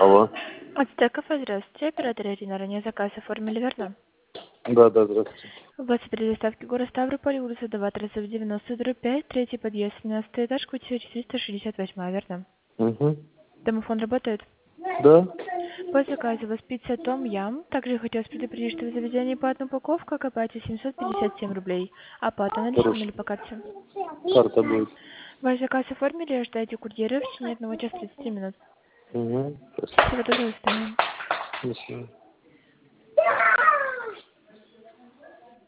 Алло. Ацтеков, здравствуйте. Оператор Ирина, ранее заказ оформили, верно? Да, здравствуйте. У вас при доставке город Ставрополь, улица Даватрасов, 90/5, третий подъезд, 17 этаж, квартира 468, верно? Угу. Домофон работает? Да? По заказу у вас пицца Том Ям. Также хотелось предупредить, что в заведении по одной упаковке оплате 757 рублей. Оплата наличными Хорошо. или по карте? Карта будет. Ваш заказ оформили, ожидайте курьера в течение 1 часа 30 минут. Угу. Спасибо. Всего доброго, до свидания. До свидания.